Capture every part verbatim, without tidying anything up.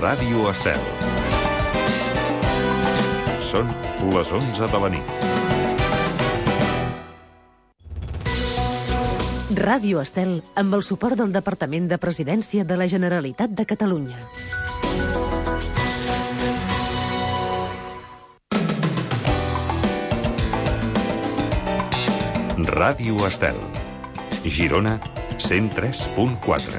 Ràdio Estel. Són les onze de la nit. Ràdio Estel, amb el suport del Departament de Presidència de la Generalitat de Catalunya. Ràdio Estel. Girona, cent tres punt quatre.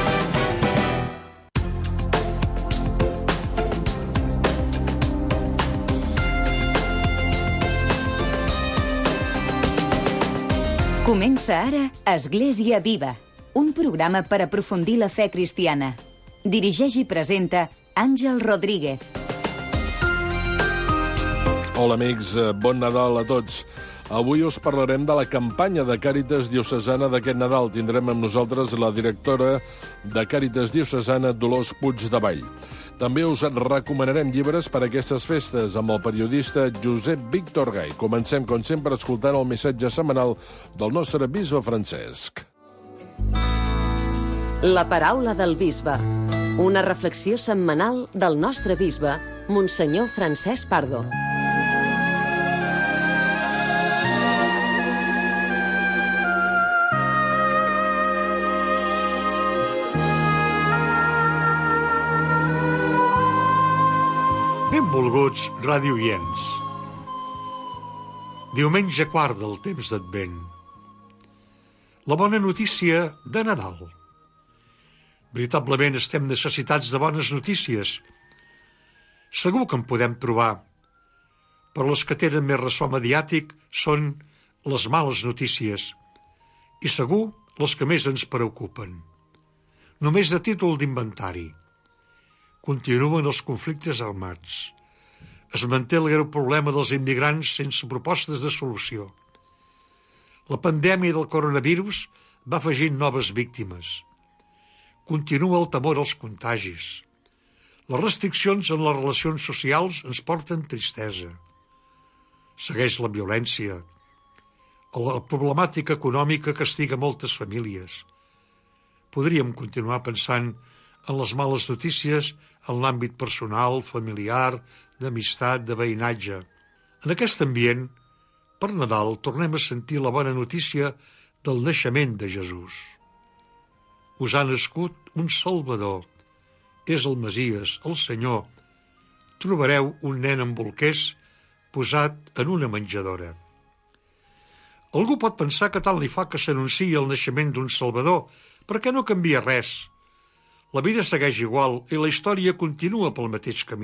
Comença ara Església Viva, un programa per aprofundir la fe cristiana. Dirigeix i presenta Àngel Rodríguez. Hola amics, bon Nadal a tots. Avui us parlarem de la campanya de Càritas Diocesana d'aquest Nadal. Tindrem amb nosaltres la directora de Càritas Diocesana, Dolors Puigdevall. També us recomanarem llibres per a aquestes festes amb el periodista Josep Víctor Gai. Comencem, com sempre, escoltant el missatge setmanal del nostre bisbe Francesc. La paraula del bisbe. Una reflexió setmanal del nostre bisbe, Monsenyor Francesc Pardo. Benvolguts radioients. Diumenge quart del temps d'Advent. La bona notícia de Nadal. Veritablement estem necessitats de bones notícies. Segur que en podem trobar, però les que tenen més ressò mediàtic són les males notícies i segur les que més ens preocupen. Només de títol d'inventari. Continuen els conflictes armats. Es manté el greu problema dels immigrants sense propostes de solució. La pandèmia del coronavirus va afegint noves víctimes. Continua el temor als contagis. Les restriccions en les relacions socials ens porten tristesa. Segueix la violència. La problemàtica econòmica castiga moltes famílies. Podríem continuar pensant en les males notícies en l'àmbit personal, familiar, d'amistat, de veïnatge. En aquest ambient, per Nadal, tornem a sentir la bona notícia del naixement de Jesús. Us ha nascut un Salvador. És el Messies, el Senyor. Trobareu un nen amb bolquers posat en una menjadora. Algú pot pensar que tant li fa que s'anunciï el naixement d'un Salvador, perquè no canvia res. La vida segueix igual i la història continua pel mateix camí.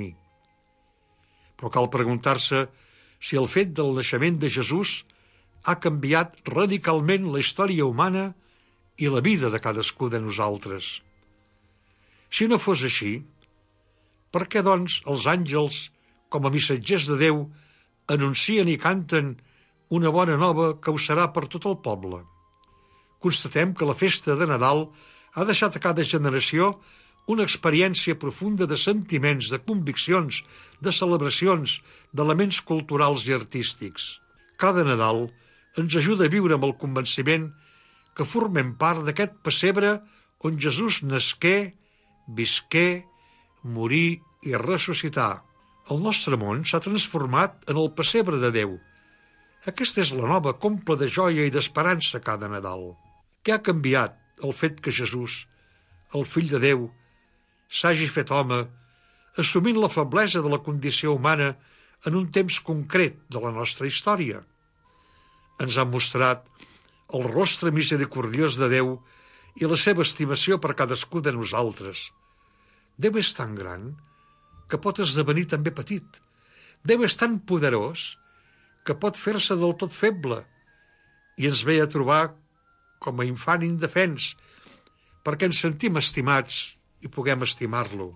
Però cal preguntar-se si el fet del naixement de Jesús ha canviat radicalment la història humana i la vida de cadascú de nosaltres. Si no fos així, per què, doncs, els àngels, com a missatgers de Déu, anuncien i canten una bona nova que ho serà per tot el poble? Constatem que la festa de Nadal ha deixat a cada generació una experiència profunda de sentiments, de conviccions, de celebracions, d'elements culturals i artístics. Cada Nadal ens ajuda a viure amb el convenciment que formem part d'aquest pessebre on Jesús nasqué, visqué, morí i ressuscità. El nostre món s'ha transformat en el pessebre de Déu. Aquesta és la nova compla de joia i d'esperança cada Nadal. Què ha canviat? El fet que Jesús, el fill de Déu, s'hagi fet home, assumint la feblesa de la condició humana en un temps concret de la nostra història. Ens ha mostrat el rostre misericordiós de Déu i la seva estimació per cadascú de nosaltres. Déu és tan gran que pot esdevenir també petit. Déu és tan poderós que pot fer-se del tot feble i ens ve a trobar com a infant indefens, perquè ens sentim estimats i puguem estimar-lo.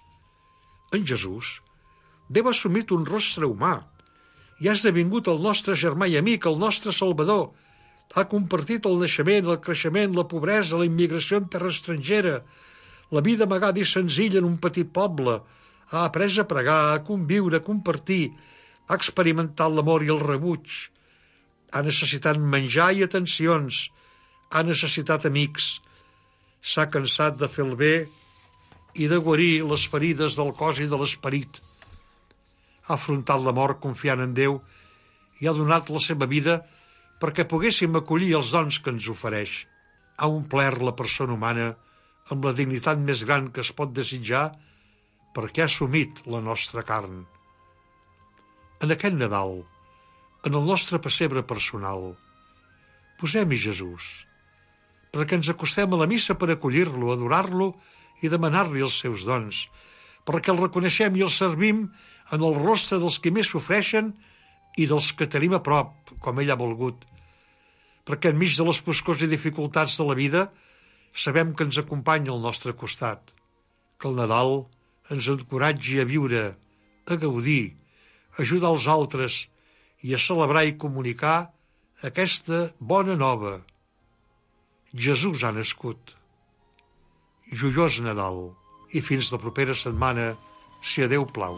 En Jesús, Déu ha assumit un rostre humà i ha esdevingut el nostre germà i amic, el nostre Salvador. Ha compartit el naixement, el creixement, la pobresa, la immigració en terra estrangera, la vida amagada i senzilla en un petit poble. Ha après a pregar, a conviure, a compartir, ha experimentat l'amor i el rebuig. Ha necessitat menjar i atencions, ha necessitat amics, s'ha cansat de fer el bé i de guarir les ferides del cos i de l'esperit. Ha afrontat la mort confiant en Déu i ha donat la seva vida perquè poguéssim acollir els dons que ens ofereix. Ha omplert la persona humana amb la dignitat més gran que es pot desitjar perquè ha assumit la nostra carn. En aquest Nadal, en el nostre pessebre personal, posem-hi Jesús, perquè ens acostem a la missa per acollir-lo, adorar-lo i demanar-li els seus dons, perquè el reconeixem i el servim en el rostre dels que més sofreixen i dels que tenim a prop, com ell ha volgut, perquè enmig de les foscors i dificultats de la vida sabem que ens acompanya al nostre costat, que el Nadal ens encoratgi a viure, a gaudir, a ajudar els altres i a celebrar i comunicar aquesta bona nova. Jesús ha nascut. Joiós Nadal i fins la propera setmana, si a Déu plau.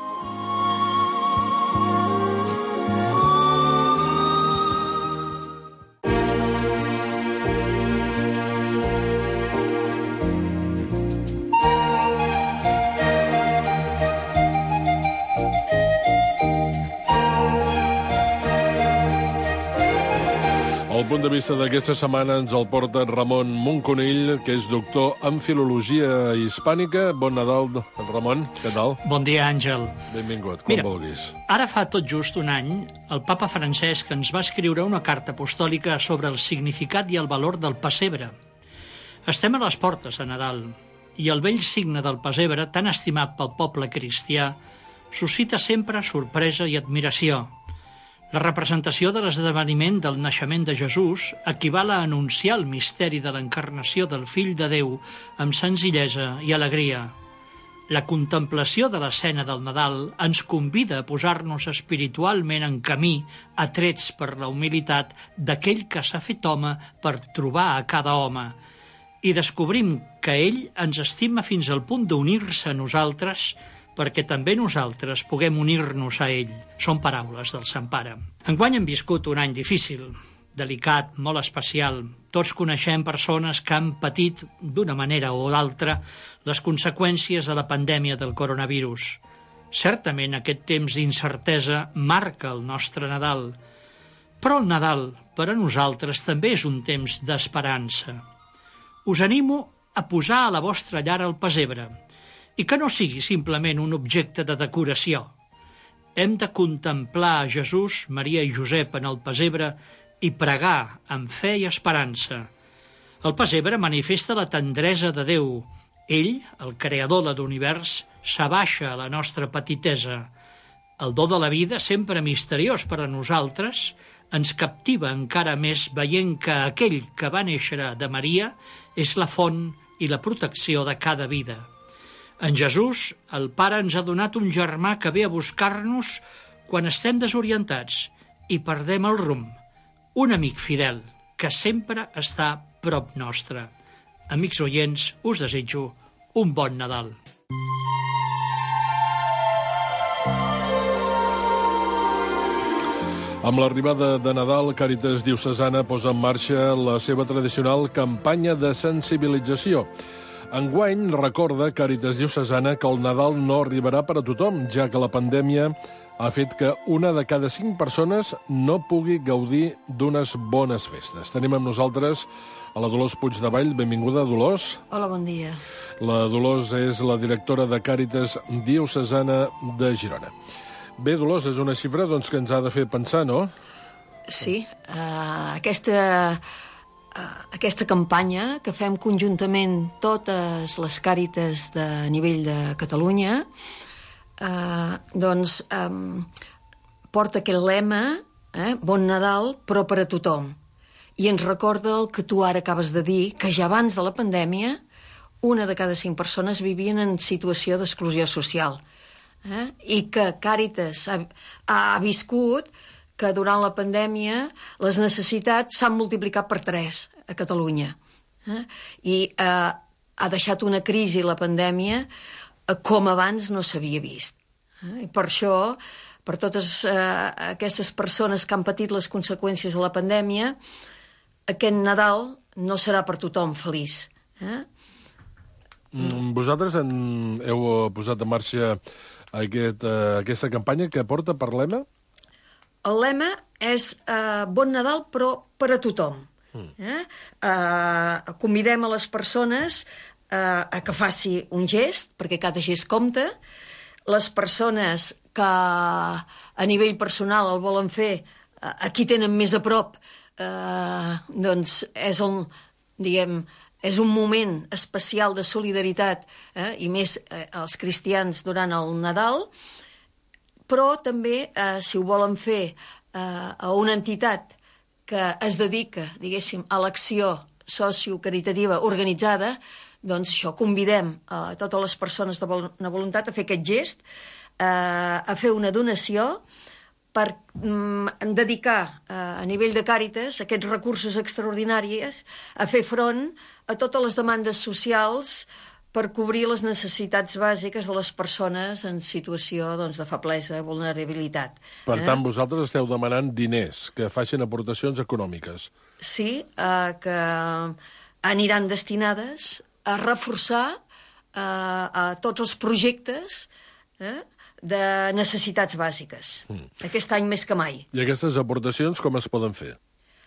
El punt de vista d'aquesta setmana ens el porta Ramon Monconill, que és doctor en Filologia Hispànica. Bon Nadal, Ramon, què tal? Bon dia, Àngel. Benvingut, quan Mira, vulguis. Ara fa tot just un any, el papa Francesc ens va escriure una carta apostòlica sobre el significat i el valor del pessebre. Estem a les portes de Nadal, i el vell signe del pessebre, tan estimat pel poble cristià, suscita sempre sorpresa i admiració. La representació de l'esdeveniment del naixement de Jesús equival a anunciar el misteri de l'encarnació del Fill de Déu amb senzillesa i alegria. La contemplació de l'escena del Nadal ens convida a posar-nos espiritualment en camí, atrets per la humilitat d'aquell que s'ha fet home per trobar a cada home, i descobrim que ell ens estima fins al punt d'unir-se a nosaltres perquè també nosaltres puguem unir-nos a ell. Són paraules del Sant Pare. Enguany hem viscut un any difícil, delicat, molt especial. Tots coneixem persones que han patit, d'una manera o d'altra, les conseqüències de la pandèmia del coronavirus. Certament aquest temps d'incertesa marca el nostre Nadal, però el Nadal, per a nosaltres, també és un temps d'esperança. Us animo a posar a la vostra llar el pessebre, i que no sigui simplement un objecte de decoració. Hem de contemplar a Jesús, Maria i Josep en el pessebre i pregar amb fe i esperança. El pessebre manifesta la tendresa de Déu. Ell, el creador de l'univers, s'abaixa a la nostra petitesa. El do de la vida, sempre misteriós per a nosaltres, ens captiva encara més veient que aquell que va néixer de Maria és la font i la protecció de cada vida. En Jesús, el Pare ens ha donat un germà que ve a buscar-nos quan estem desorientats i perdem el rumb. Un amic fidel que sempre està prop nostre. Amics oients, us desitjo un bon Nadal. Amb l'arribada de Nadal, Càritas Diocesana posa en marxa la seva tradicional campanya de sensibilització. Enguany recorda Càritas Diocesana que el Nadal no arribarà per a tothom, ja que la pandèmia ha fet que una de cada cinc persones no pugui gaudir d'unes bones festes. Tenim amb nosaltres a la Dolors Puigdevall. Benvinguda, Dolors. Hola, bon dia. La Dolors és la directora de Càritas Diocesana de Girona. Bé, Dolors, és una xifra doncs, que ens ha de fer pensar, no? Sí, uh, aquesta... Aquesta campanya que fem conjuntament totes les càritas de nivell de Catalunya eh, doncs eh, porta aquest lema, eh, Bon Nadal, però per a tothom. I ens recorda el que tu ara acabes de dir, que ja abans de la pandèmia una de cada cinc persones vivien en situació d'exclusió social. Eh? I que Càritas ha, ha viscut que durant la pandèmia les necessitats s'han multiplicat per tres a Catalunya. Eh? I eh, ha deixat una crisi la pandèmia eh, com abans no s'havia vist. Eh? I per això, per totes eh, aquestes persones que han patit les conseqüències de la pandèmia, aquest Nadal no serà per tothom feliç. Eh? Mm, Vosaltres en, heu posat en marxa aquest, uh, aquesta campanya que porta per lema? El lema és uh, Bon Nadal, però per a tothom. Mm. Eh? Uh, convidem a les persones uh, a que faci un gest, perquè cada gest compta. Les persones que a nivell personal el volen fer, uh, aquí tenen més a prop, uh, doncs és on, diguem, és un moment especial de solidaritat, eh? I més eh, els cristians durant el Nadal, però també, eh, si ho volen fer eh, a una entitat que es dedica, diguéssim, a l'acció sociocaritativa organitzada, doncs això, convidem a totes les persones de bona voluntat a fer aquest gest, eh, a fer una donació per mm, dedicar eh, a nivell de Càritas aquests recursos extraordinaris a fer front a totes les demandes socials per cobrir les necessitats bàsiques de les persones en situació doncs, de feblesa, vulnerabilitat. Per eh? tant, vosaltres esteu demanant diners, que facin aportacions econòmiques. Sí, eh, que aniran destinades a reforçar eh, a tots els projectes eh, de necessitats bàsiques. Mm. Aquest any més que mai. I aquestes aportacions com es poden fer?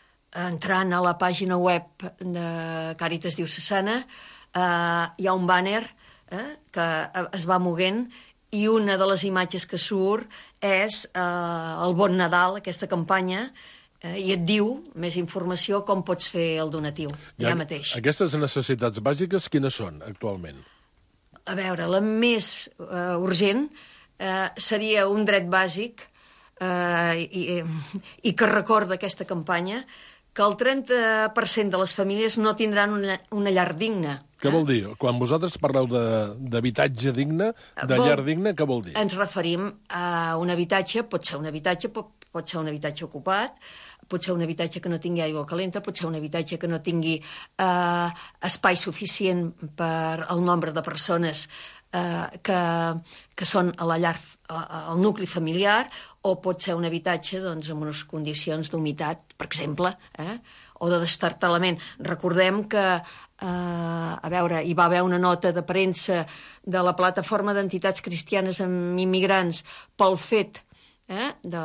Entrant a la pàgina web de Càritas Diocesana, eh, hi ha un bàner eh, que es va moguent i una de les imatges que surt és eh, el Bon Nadal, aquesta campanya, eh, i et diu més informació com pots fer el donatiu, ja, ja mateix. Aquestes necessitats bàsiques quines són actualment? A veure, la més eh, urgent eh, seria un dret bàsic eh, i, i que recorda aquesta campanya, que el trenta per cent de les famílies no tindran una, una llar digna. Què vol dir? Quan vosaltres parleu d'habitatge digne, de vol, llar digna, què vol dir? Ens referim a un habitatge, pot ser un habitatge, pot, pot ser un habitatge ocupat, pot ser un habitatge que no tingui aigua calenta, pot ser un habitatge que no tingui eh, espai suficient per al nombre de persones eh, que, que són a la llar, al nucli familiar, o pot ser un habitatge doncs, amb unes condicions d'humitat, per exemple, eh, o de destartalament. Recordem que, eh, a veure, hi va haver una nota de premsa de la plataforma d'entitats cristianes amb immigrants pel fet eh, de,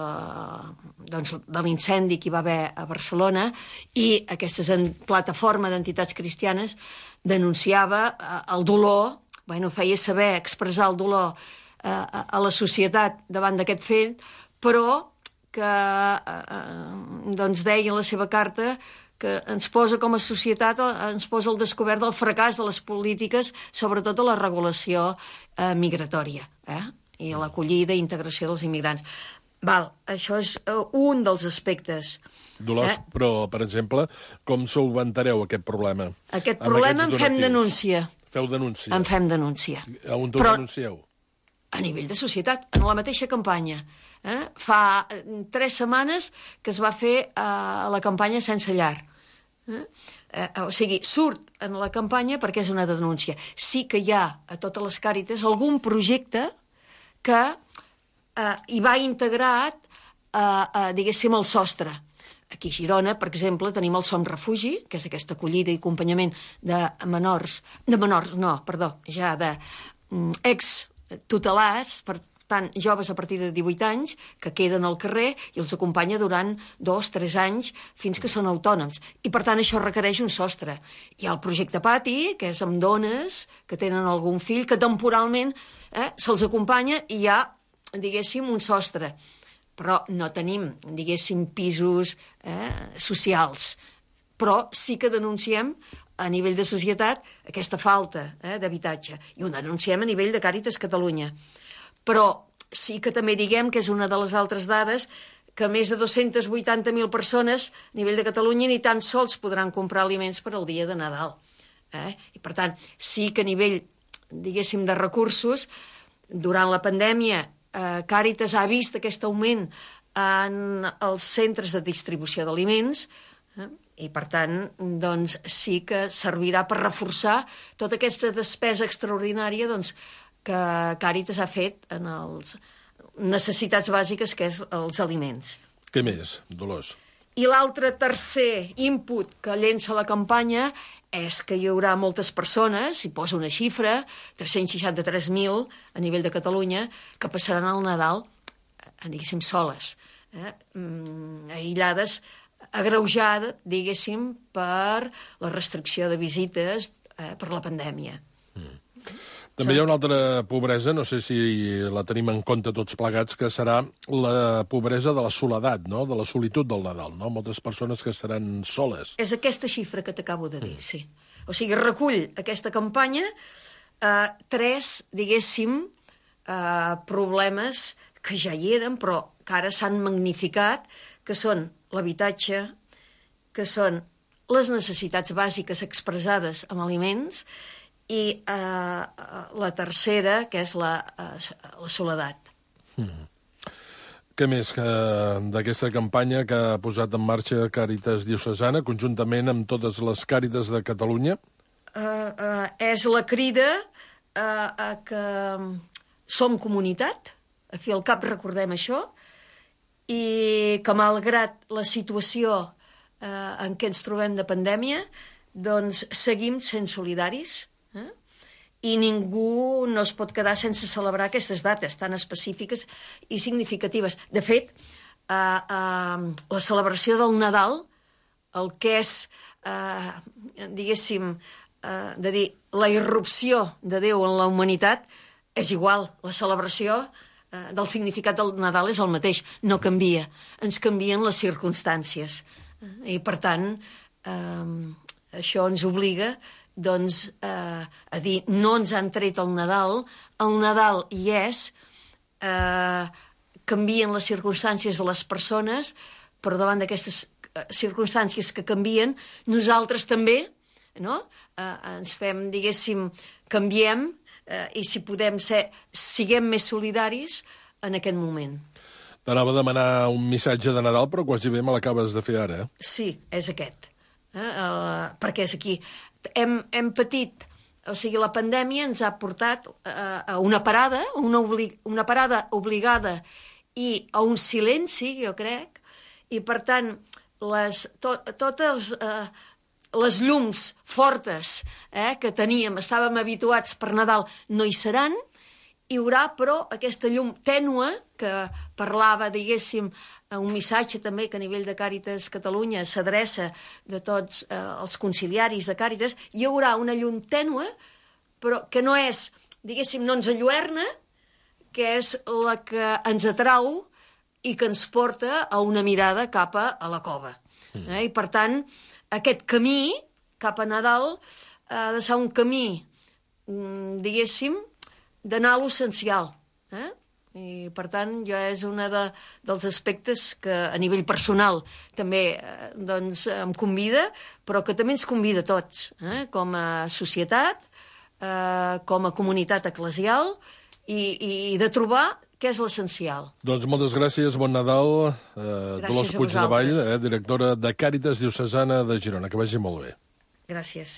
doncs, de l'incendi que hi va haver a Barcelona, i aquesta plataforma d'entitats cristianes denunciava eh, el dolor, bueno, feia saber, expressar el dolor eh, a la societat davant d'aquest fet, però que eh, doncs deia en la seva carta que ens posa com a societat, ens posa al descobert del fracàs de les polítiques, sobretot de la regulació eh, migratòria, eh? I l'acollida i integració dels immigrants. Val, això és uh, un dels aspectes. Dolors, eh? Però, per exemple, com solventareu aquest problema? Aquest problema en fem denúncia. Feu denúncia? En fem denúncia. A on ho però, denuncieu? A nivell de societat, en la mateixa campanya. Eh? Fa tres setmanes que es va fer eh, la campanya Sense Llar. Eh? Eh, o sigui, surt en la campanya perquè és una denúncia. Sí que hi ha a totes les Càritas algun projecte que eh, hi va integrat, eh, eh, diguéssim, el sostre. Aquí a Girona, per exemple, tenim el Som Refugi, que és aquesta acollida i acompanyament de menors, de menors, no, perdó, ja de mm, ex-tutelats, per tant, joves a partir de divuit anys que queden al carrer i els acompanya durant dos, tres anys fins que són autònoms. I, per tant, això requereix un sostre. Hi ha el projecte Pati, que és amb dones que tenen algun fill, que temporalment eh, se'ls acompanya i hi ha, diguéssim, un sostre. Però no tenim, diguéssim, pisos eh, socials. Però sí que denunciem a nivell de societat aquesta falta eh, d'habitatge. I ho denunciem a nivell de Càritas Catalunya. Però sí que també diguem que és una de les altres dades que més de dos-centes vuitanta mil persones a nivell de Catalunya ni tan sols podran comprar aliments per al dia de Nadal. Eh? I per tant, sí que a nivell, diguéssim, de recursos, durant la pandèmia, eh, Càritas ha vist aquest augment en els centres de distribució d'aliments, eh? I, per tant, doncs, sí que servirà per reforçar tota aquesta despesa extraordinària doncs, que Càritas ha fet en les necessitats bàsiques, que és els aliments. Què més, Dolors? I l'altre tercer input que llença la campanya és que hi haurà moltes persones, i posa una xifra, tres-cents seixanta-tres mil a nivell de Catalunya, que passaran el Nadal, diguéssim, soles, eh? mm, aïllades, agreujada, diguéssim, per la restricció de visites eh, per la pandèmia. Mm. També hi ha una altra pobresa, no sé si la tenim en compte tots plegats, que serà la pobresa de la soledat, no? De la solitud del Nadal, no? Moltes persones que estaran soles. És aquesta xifra que t'acabo de dir, mm. sí. O sigui, recull aquesta campanya eh, tres, diguéssim, eh, problemes que ja hi eren, però que ara s'han magnificat, que són l'habitatge, que són les necessitats bàsiques expressades amb aliments, i eh, la tercera, que és la, eh, la soledat. Mm. Què més que d'aquesta campanya que ha posat en marxa Càritas Diocesana, conjuntament amb totes les Càritas de Catalunya? Uh, uh, és la crida uh, a que som comunitat, a fi al cap recordem això, i que malgrat la situació uh, en què ens trobem de pandèmia, doncs seguim sent solidaris, eh? I ningú no es pot quedar sense celebrar aquestes dates tan específiques i significatives. De fet, eh, eh, la celebració del Nadal, el que és, eh, diguéssim, eh, de dir, la irrupció de Déu en la humanitat, és igual. La celebració eh, del significat del Nadal és el mateix, no canvia. Ens canvien les circumstàncies. I, per tant, eh, això ens obliga doncs, eh, a dir, no ens han tret el Nadal, el Nadal hi és, eh, canvien les circumstàncies de les persones, però davant d'aquestes circumstàncies que canvien, nosaltres també, no? eh, ens fem, diguéssim, canviem, eh, i si podem ser, siguem més solidaris en aquest moment. T'anava a demanar un missatge de Nadal, però quasi bé me l'acabes de fer ara, eh? Sí, és aquest. Eh? Uh, perquè és aquí. Hem, hem patit, o sigui, la pandèmia ens ha portat uh, a una parada, una, obli una parada obligada i a un silenci, jo crec, i per tant, les, to totes uh, les llums fortes eh, que teníem, estàvem habituats per Nadal, no hi seran. Hi haurà, però, aquesta llum tènue que parlava, diguéssim, un missatge també que a nivell de Càritas Catalunya s'adreça de tots eh, els conciliaris de Càritas. Hi haurà una llum tènue, però que no és, diguéssim, no ens enlluerna, que és la que ens atrau i que ens porta a una mirada cap a, a la cova. Mm. Eh? I, per tant, aquest camí cap a Nadal ha de ser un camí, diguéssim, d'anar a l'essencial, eh? I, per tant, ja és un de, dels aspectes que a nivell personal també eh, doncs, em convida, però que també ens convida a tots, eh? Com a societat, eh, com a comunitat eclesial, i, i de trobar què és l'essencial. Doncs moltes gràcies, bon Nadal. Eh, Dolors Puigdevall, eh, directora de Càritas Diocesana de Girona. Que vagi molt bé. Gràcies.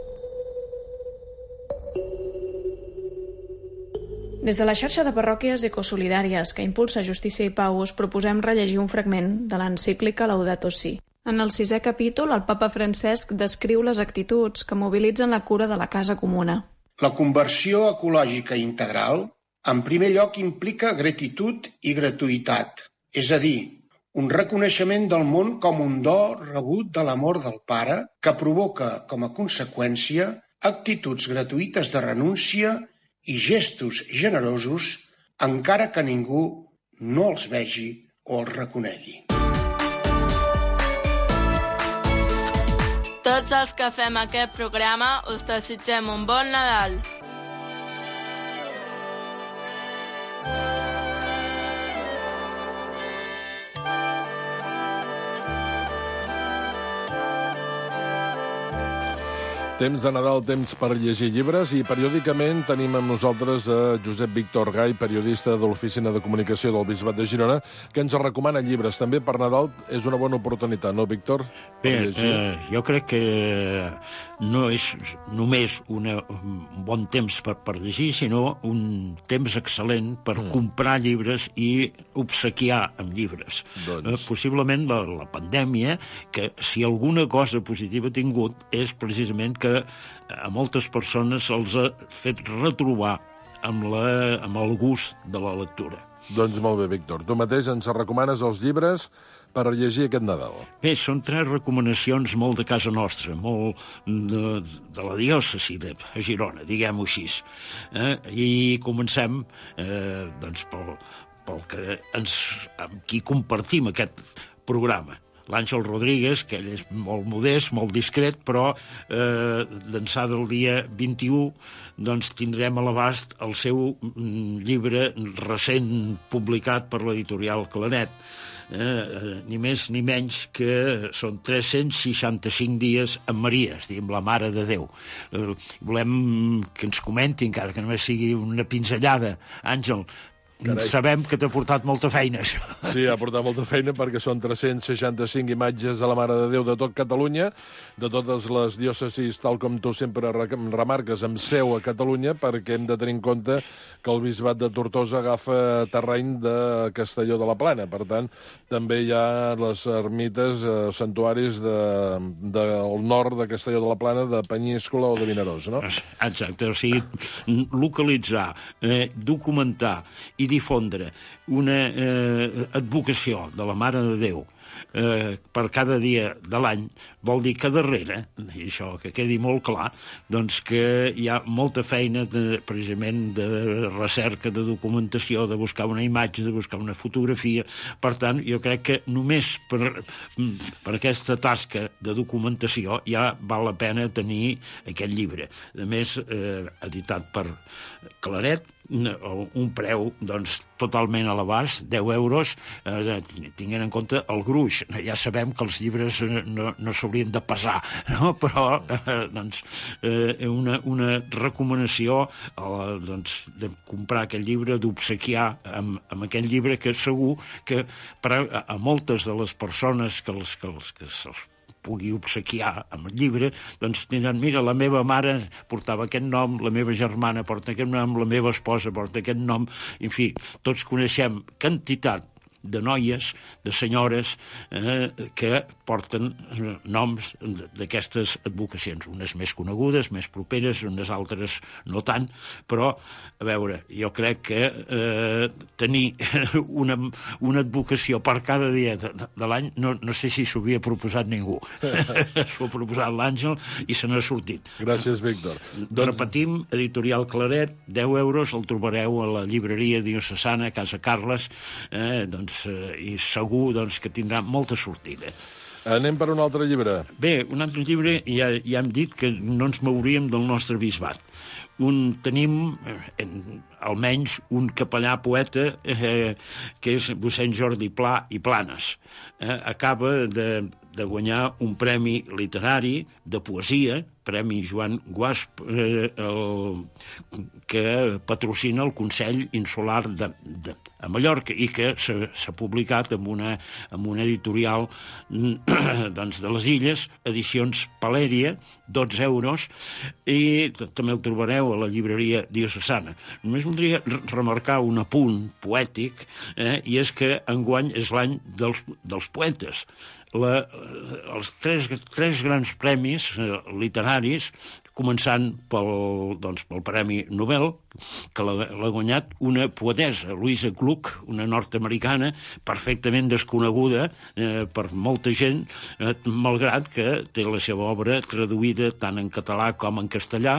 Des de la xarxa de parròquies ecosolidàries que impulsa Justícia i Pau us proposem rellegir un fragment de l'encíclica Laudato Si. En el sisè capítol, el papa Francesc descriu les actituds que mobilitzen la cura de la casa comuna. La conversió ecològica integral, en primer lloc, implica gratitud i gratuïtat, és a dir, un reconeixement del món com un do rebut de l'amor del Pare que provoca, com a conseqüència, actituds gratuïtes de renúncia i gestos generosos, encara que ningú no els vegi o els reconegui. Tots els que fem aquest programa us desitgem un bon Nadal. Temps de Nadal, temps per llegir llibres, i periòdicament tenim amb nosaltres a Josep Víctor Gai, periodista de l'Oficina de Comunicació del Bisbat de Girona, que ens recomana llibres. També per Nadal és una bona oportunitat, no, Víctor? Bé, eh, jo crec que no és només una, un bon temps per, per llegir, sinó un temps excel·lent per mm. comprar llibres i obsequiar amb llibres. Doncs... Eh, possiblement la, la pandèmia, que si alguna cosa positiva ha tingut és precisament que que a moltes persones els ha fet retrobar amb, la, amb el gust de la lectura. Doncs molt bé, Víctor. Tu mateix ens recomanes els llibres per llegir aquest Nadal. Bé, són tres recomanacions molt de casa nostra, molt de, de la diòcesi de Girona, diguem-ho així. Eh? I comencem eh, doncs, pel, pel que ens, amb qui compartim aquest programa. L'Àngel Rodríguez, que ell és molt modest, molt discret, però eh, d'ençà del dia vint-i-u doncs, tindrem a l'abast el seu llibre recent publicat per l'editorial Claret. Eh, ni més ni menys que són tres-cents seixanta-cinc dies amb Maria, és a dir, amb la Mare de Déu. Eh, volem que ens comenti, encara que només sigui una pinzellada. Àngel, Carai. Sabem que t'ha portat molta feina, això. Sí, ha portat molta feina perquè són tres-cents seixanta-cinc imatges de la Mare de Déu de tot Catalunya, de totes les diòcesis, tal com tu sempre remarques, amb seu a Catalunya, perquè hem de tenir en compte que el bisbat de Tortosa agafa terreny de Castelló de la Plana. Per tant, també hi ha les ermites, eh, santuaris del de, de nord de Castelló de la Plana, de Penyíscola o de Vinaròs, no? Exacte, o sigui, localitzar, eh, documentar i difondre una eh, advocació de la Mare de Déu eh, per cada dia de l'any vol dir que darrere, i això que quedi molt clar, doncs que hi ha molta feina de, precisament de recerca, de documentació, de buscar una imatge, de buscar una fotografia. Per tant, jo crec que només per, per aquesta tasca de documentació ja val la pena tenir aquest llibre. A més, eh, editat per Claret, un preu doncs, totalment a l'abast, deu euros, eh, tinguent en compte el gruix. Ja sabem que els llibres no, no s'haurien de pesar, no? Però eh, doncs, eh, una, una recomanació eh, doncs, de comprar aquest llibre, d'obsequiar amb, amb aquest llibre, que segur que per a, a moltes de les persones que els que, els, que se'ls pugui obsequiar amb el llibre, doncs tindran, mira, la meva mare portava aquest nom, la meva germana porta aquest nom, la meva esposa porta aquest nom, en fi, tots coneixem quantitat de noies, de senyores, eh, que porten noms d'aquestes advocacions, unes més conegudes, més properes, unes altres no tant, però, a veure, jo crec que eh, tenir una, una advocació per cada dia de, de l'any, no, no sé si s'ho havia proposat ningú. S'ho ha proposat l'Àngel i se n'ha sortit. Gràcies, Víctor. Doncs... Repetim, editorial Claret, deu euros, el trobareu a la llibreria diocesana, Casa Carles, eh, doncs i segur doncs, que tindrà molta sortida. Anem per un altre llibre. Bé, un altre llibre, ja, ja hem dit que no ens mouríem del nostre bisbat. Un, tenim, eh, almenys, un capellà poeta eh, que és mossèn Jordi Pla i Planes. Eh, acaba de, de guanyar un premi literari de poesia, Premi Joan Guasp, eh, el, que patrocina el Consell Insular de, de, a Mallorca i que s'ha publicat amb una, amb una editorial doncs, de les Illes, Edicions Palèria, dotze euros, i també el trobareu a la llibreria diocesana. Només voldria remarcar un apunt poètic, eh, i és que enguany és l'any dels, dels poetes. La, els tres, tres grans premis eh, literaris, començant pel, doncs, pel Premi Nobel, que l'ha guanyat una poetessa, Louisa Gluck, una nord-americana, perfectament desconeguda eh, per molta gent, eh, malgrat que té la seva obra traduïda tant en català com en castellà,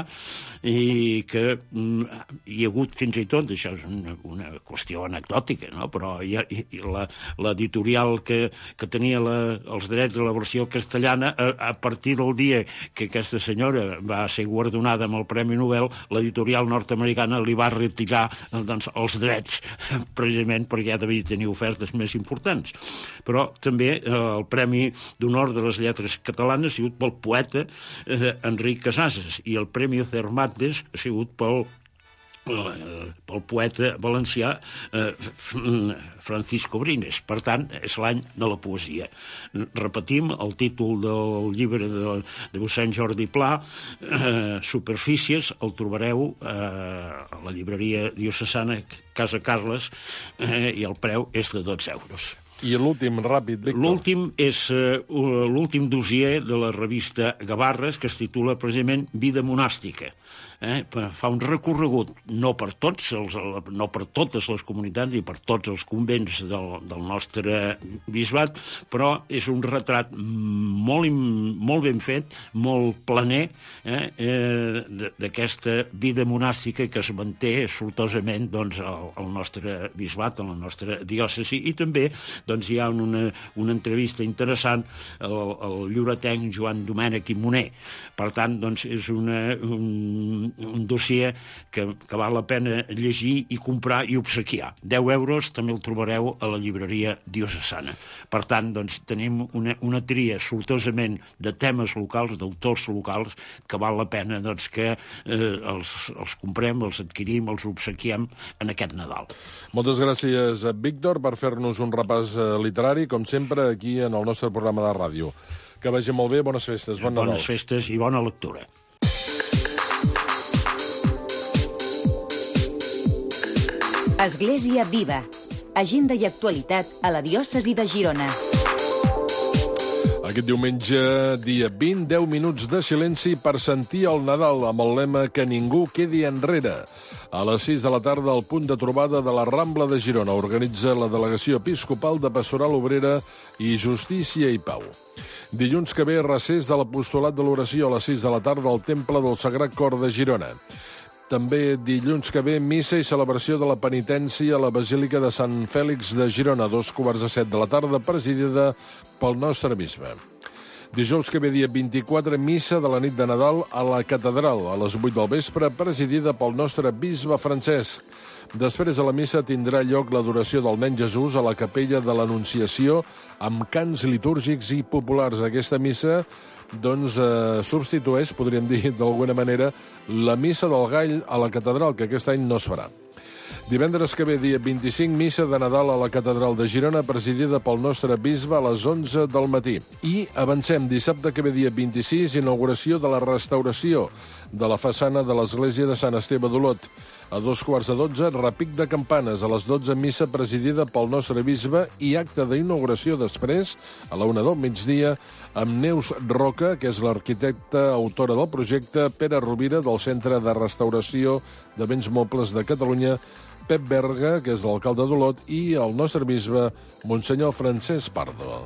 i que mm, hi ha hagut fins i tot, això és una, una qüestió anecdòtica, no? Però hi ha, hi, l'editorial que, que tenia la, els drets de la versió castellana, a, a partir del dia que aquesta senyora va ser guardonada amb el Premi Nobel, l'editorial nord-americana li va retirar doncs, els drets, precisament perquè ja devia tenir ofertes més importants. Però també eh, el Premi d'Honor de les Lletres Catalanes ha sigut pel poeta eh, Enric Casases, i el Premi Cervantes ha sigut pel pel poeta valencià eh, Francisco Brines. Per tant, és l'any de la poesia. Repetim el títol del llibre de, de mossèn Jordi Pla, eh, Superfícies, el trobareu eh, a la llibreria diocesana Casa Carles, eh, i el preu és de dotze euros. I l'últim, ràpid, Víctor. L'últim és uh, l'últim dossier de la revista Gavarres, que es titula precisament Vida monàstica. Eh? Fa un recorregut, no per tots els, no per totes les comunitats i per tots els convents del, del nostre bisbat, però és un retrat molt, molt ben fet, molt planer, eh? Eh, d'aquesta vida monàstica que es manté sortosament doncs, al, al nostre bisbat, a la nostra diòcesi, i també doncs, hi ha una, una entrevista interessant al, al lloretenc Joan Domènech i Moner. Per tant, doncs, és una, un, un dossier que, que val la pena llegir i comprar i obsequiar. deu euros també el trobareu a la llibreria diocesana. Per tant, doncs, tenim una, una tria sortosament de temes locals, d'autors locals, que val la pena doncs, que eh, els, els comprem, els adquirim, els obsequiem en aquest Nadal. Moltes gràcies, Víctor, per fer-nos un repàs eh, literari, com sempre, aquí en el nostre programa de ràdio. Que vagi molt bé, bones festes, bon Nadal. Bones festes i bona lectura. Església Viva. Agenda i actualitat a la diòcesi de Girona. Aquest diumenge, dia vint, deu minuts de silenci per sentir el Nadal amb el lema que ningú quedi enrere. A les sis de la tarda, al punt de trobada de la Rambla de Girona, organitza la Delegació Episcopal de Pastoral Obrera i Justícia i Pau. Dilluns que ve, recés de l'Apostolat de l'Oració a les sis de la tarda al Temple del Sagrat Cor de Girona. També dilluns que ve, missa i celebració de la penitència a la Basílica de Sant Fèlix de Girona, dos quarts de set de la tarda, presidida pel nostre bisbe. Dijous que ve, dia vint-i-quatre, missa de la nit de Nadal a la Catedral, a les vuit del vespre, presidida pel nostre bisbe Francesc. Després de la missa tindrà lloc l'adoració del nen Jesús a la capella de l'Anunciació amb cants litúrgics i populars. Aquesta missa doncs, eh, substitueix, podríem dir d'alguna manera, la missa del Gall a la Catedral, que aquest any no es farà. Divendres que ve, dia vint-i-cinc, missa de Nadal a la Catedral de Girona, presidida pel nostre bisbe a les onze del matí. I avancem, dissabte que ve, dia vint-i-sis, inauguració de la restauració de la façana de l'església de Sant Esteve d'Olot. A dos quarts de dotze, repic de campanes. A les dotze, missa presidida pel nostre bisbe i acte d'inauguració després, a la una del migdia, amb Neus Roca, que és l'arquitecta autora del projecte, Pere Rovira, del Centre de Restauració de Béns Mobles de Catalunya, Pep Berga, que és l'alcalde d'Olot, i el nostre bisbe, Monsenyor Francesc Pardo.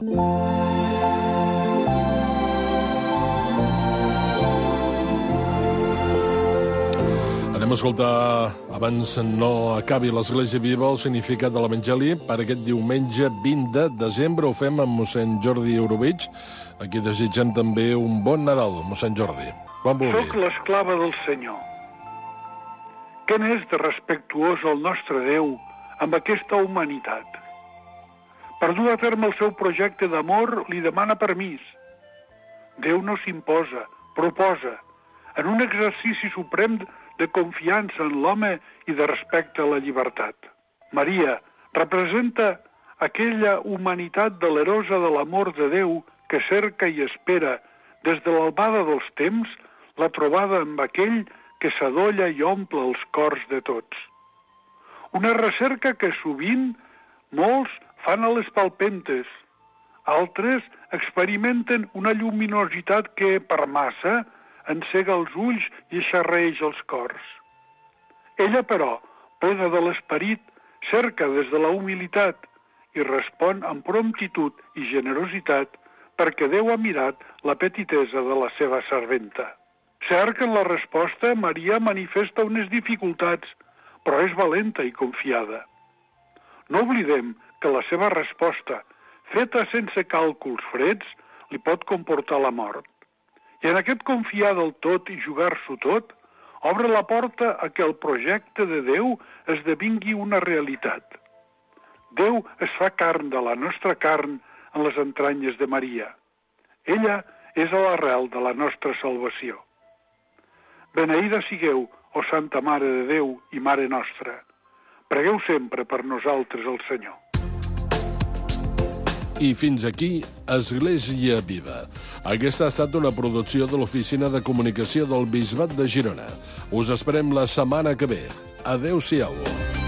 Anem a escoltar, abans no acabi l'Església Viva, el significat de l'Evangeli per aquest diumenge vint de desembre. Ho fem amb mossèn Jordi Eurovich. Aquí desitgem també un bon Nadal, mossèn Jordi. Quan vulgui. Soc l'esclava del Senyor. Què n'és de respectuós el nostre Déu amb aquesta humanitat? Per dur a terme el seu projecte d'amor li demana permís. Déu no s'imposa, proposa, en un exercici suprem de confiança en l'home i de respecte a la llibertat. Maria representa aquella humanitat delerosa de l'amor de Déu que cerca i espera des de l'albada dels temps la trobada amb aquell que s'adolla i omple els cors de tots. Una recerca que sovint molts fan a les palpentes, altres experimenten una lluminositat que, per massa, encega els ulls i eixarreeix els cors. Ella, però, plena de l'esperit, cerca des de la humilitat i respon amb promptitud i generositat perquè Déu ha mirat la petitesa de la seva serventa. Cert que en la resposta Maria manifesta unes dificultats, però és valenta i confiada. No oblidem que la seva resposta, feta sense càlculs freds, li pot comportar la mort. I en aquest confiar del tot i jugar-s'ho tot, obre la porta a que el projecte de Déu esdevingui una realitat. Déu es fa carn de la nostra carn en les entranyes de Maria. Ella és a l'arrel de la nostra salvació. Beneïda sigueu, o Santa Mare de Déu i Mare Nostra. Pregueu sempre per nosaltres el Senyor. I fins aquí, Església Viva. Aquesta ha estat una producció de l'Oficina de Comunicació del Bisbat de Girona. Us esperem la setmana que ve. Adéu-siau.